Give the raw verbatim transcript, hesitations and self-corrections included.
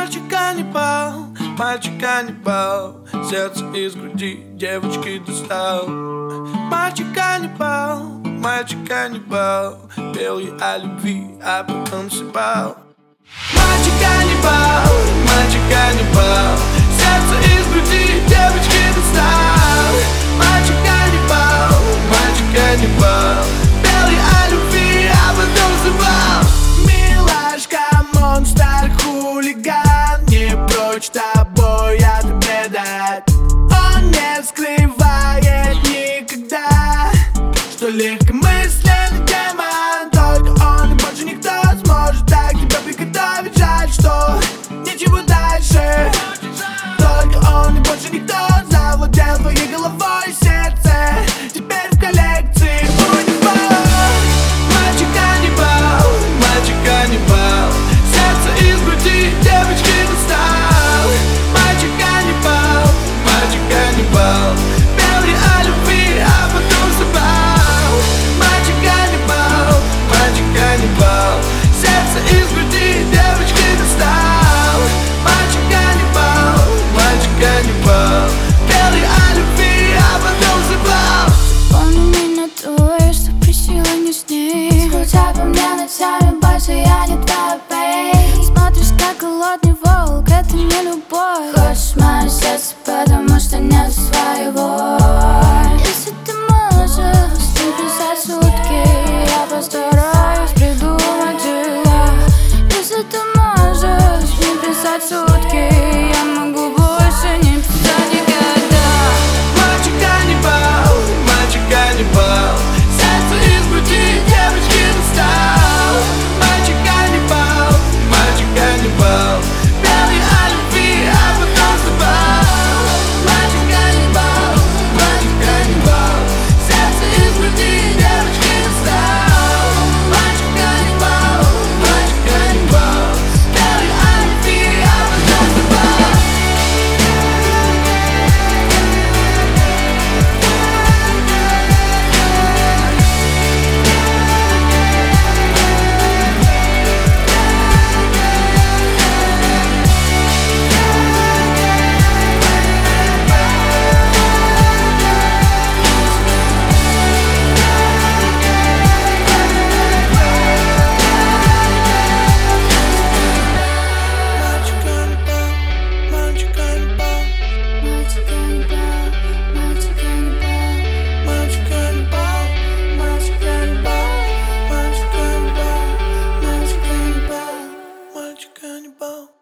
Мальчик-каннибал, мальчик-каннибал, сердце из груди девочки достал. Мальчик-каннибал, мальчик-каннибал, пел ей о любви, а потом съебал. Мальчик-каннибал, мальчик-каннибал, сердце из груди девочки достал. Мальчик-каннибал, мальчик-каннибал, пел ей о любви, а потом съебал. Милашка, монстр, хулиган, не прочь тобой отмедать. Он не скрывает никогда, что легкомысленный демон. Только он и больше никто сможет так тебя приготовить. Жаль, что нечего дальше. Только он и больше никто завладел твоей головой и сердце. Теперь в коллекции униформ. Мальчик-каннибал, мальчик-каннибал, сердце из груди девочки достал. Мальчик-каннибал, мальчик-каннибал, пел ей о любви, а потом съебал. Мальчик-каннибал, мальчик-каннибал, сердце из груди девочки достал. Мальчик-каннибал, мальчик-каннибал, пел ей о любви, а потом съебал. Помни меня твой, что просила не с ней. Скучай по мне ночами, больше я не твоя, бей. Смотришь, как голодный волк, это не любовь. Хочешь мое сердце, потому что нет своего. Если ты можешь не писать сутки, я постараюсь придумать дела. Если ты можешь не писать сутки, я могу больше не писать никогда. Мальчик-каннибал, мальчик-каннибал, сердце из груди девочки достал. Мальчик-каннибал, мальчик-каннибал, пел ей о любви, а потом съебал. Мальчик-каннибал, мальчик-каннибал, сердце из груди девочки достал. Мальчик-каннибал, мальчик-каннибал, пел ей о любви, а потом съебал. Мальчик-каннибал, мальчик-каннибал, мальчик-каннибал, мальчик-каннибал, мальчик-каннибал, мальчик-каннибал, мальчик-каннибал, мальчик-каннибал.